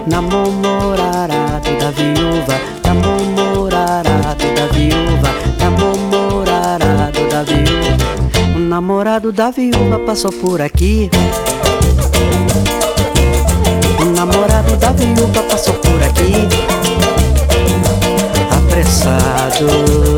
namorado da viúva, namorado da viúva, namorado da viúva. O namorado da viúva passou por aqui. O namorado da viúva passou por aqui, apressado,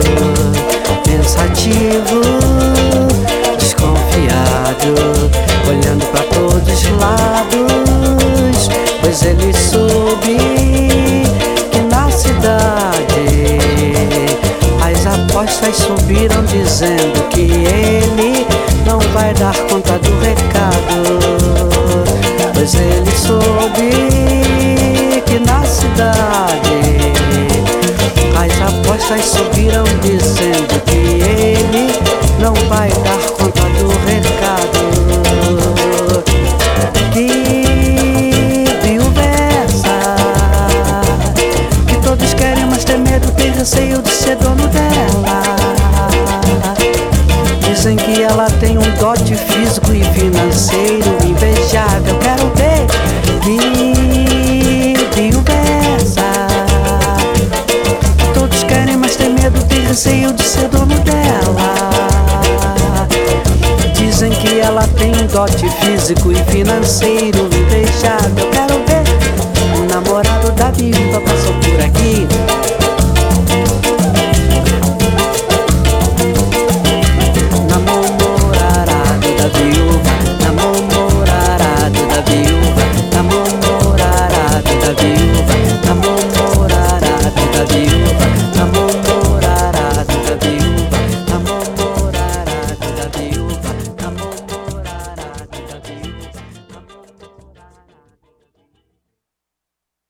pensativo, desconfiado, olhando pra todos os lados, pois ele soube que na cidade as apostas subiram, dizendo que ele não vai dar conta do recado. Pois ele soube que na cidade as apostas subiram, dizendo que ele não vai dar conta do recado. Que viúva é essa? Que todos querem, mas tem medo, tem receio de ser dono dela. Dizem que ela tem um dote físico e financeiro invejável. Quero ver que viúva é essa? Todos querem, mas tem medo, tem receio de ser dono dela. Dizem que ela tem um dote físico e financeiro invejável. Quero ver o namorado da viúva